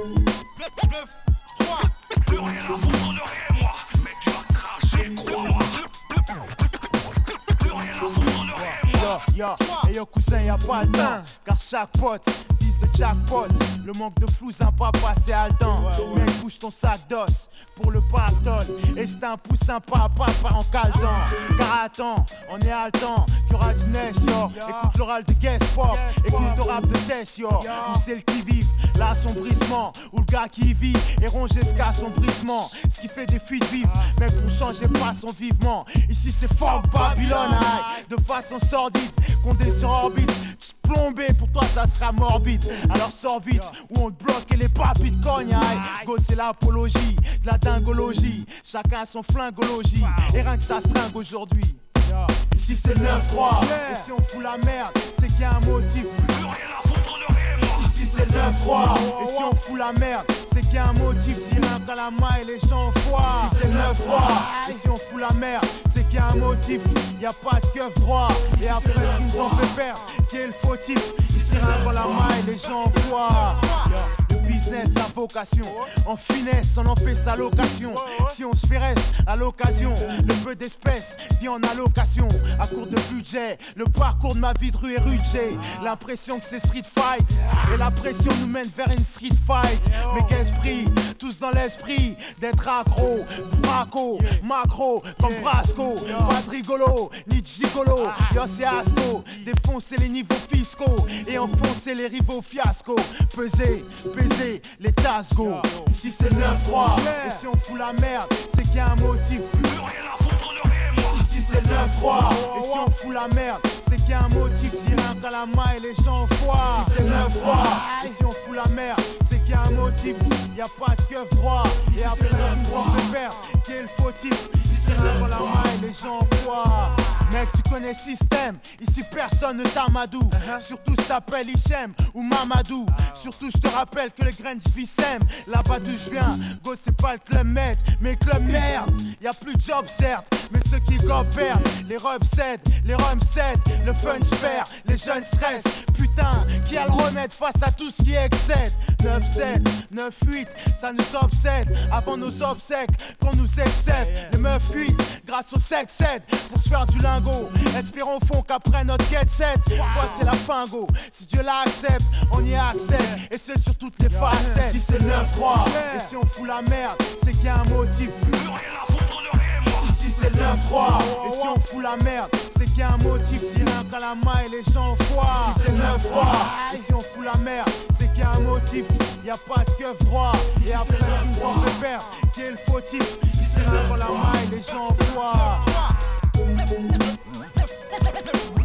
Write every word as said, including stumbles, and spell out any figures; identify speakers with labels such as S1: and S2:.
S1: neuf, trois. Plus rien à foutre de rien, moi. Mais tu vas cracher, crois-moi. Plus rien à foutre de rien, moi.
S2: Yo, yo, et yo cousin, y'a pas le temps. Car chaque pote vise le jackpot. Le manque de flou, un pas passé à le temps. Mec, bouge ton sac d'os pour le pactole. Et c'est un poussin papa, pas en caletan. Car attends, on est à le temps. Qu'il y aura du Ness, yo. Écoute l'oral de guest pop. Écoute le rap de test, yo. Où c'est le qui vive, l'assombrissement. Où le gars qui vit est rongé jusqu'à assombrissement. Ce qui fait des fuites vives, mais pour changer passons vivement. Ici c'est fort Babylone, aïe. De façon sordide, condé sur orbite. Plombé, pour toi ça sera morbide. Alors sors vite, ou on te bloque et les papis de cogne, aïe. Go c'est l'apologie, de la dingologie. Chacun a son flingologie. Et rien que ça stringue aujourd'hui. Ici c'est neuf trois, et si on fout la merde, c'est qu'il y a un motif.
S1: Plus rien à foutre de rien, moi.
S2: Ici c'est neuf trois, et si on fout la merde, c'est qu'il y a un motif. Si rien qu'à la main et les gens foient. Ici c'est neuf trois, et si on fout la merde, c'est qu'il y a un motif. Y a pas de keuf droit, et après ce qui nous en fait perdre, qui est le fautif. Ici rien qu'à la main et les gens foient. Business, la vocation, en finesse, on en fait sa location. Si on se fait reste à l'occasion, le peu d'espèces vit en allocation. À court de budget, le parcours de ma vie de rue est rude. L'impression que c'est street fight, et la pression nous mène vers une street fight. Mais qu'esprit, tous dans l'esprit d'être accro, braco, macro, comme Brasco. Pas de rigolo, ni de gigolo. Yo c'est Asco, défoncer les niveaux fiscaux et enfoncer les rivaux fiasco. Peser, peser les tasgos. Ici c'est neuf trois, et si on fout la merde, c'est qu'il y a un motif.
S1: Plus rien à foutre de rien, moi.
S2: Ici c'est neuf trois, et si on fout la merde, c'est qu'il y a un motif. Si rien qu'à la main et les gens foient. Ici c'est neuf trois, et si on fout la merde, c'est qu'il y a un motif. Y a pas de keuf droit, et après ce qui nous en fait perdre, qui est le fautif. Ici rien qu'à la main et les gens foient. Mec, tu connais le système, ici personne ne t'amadou. uh-huh. Surtout si t'appelles Hichem ou Mamadou. uh-huh. Surtout je te rappelle que les graines de vie s'aiment. Là-bas d'où je viens, go c'est pas le club med, mais le club merde. Y'a plus de job certes, mais ceux qui go perdent. Les robes cèdent, les rums cèdent, le fun se perd, les jeunes stressent. Putain, qui a le remède face à tout ce qui excède. Neuf sept, neuf huit, ça nous obsède. Avant nos obsèques, qu'on nous excède. Les meufs cuites, grâce au sexe aide pour se faire du lingot. Espérons au fond qu'après notre get set, fois c'est la fin go. Si Dieu l'accepte, on y accepte. Et c'est sur toutes les facettes. Si c'est neuf trois, et si on fout la merde, c'est qu'il y a un motif.
S1: Plus rien à foutre de rien, moi.
S2: Ici c'est neuf trois, et si on fout la merde, c'est qu'il y a un motif. Si rien qu'à la main et les gens foient. Ici c'est neuf trois, et si on fout la merde, c'est qu'il y a un motif. Y a pas de keuf droit, et après ce qui nous en fait perdre, qui est le fautif. Ici rien qu'à la main et les gens foient.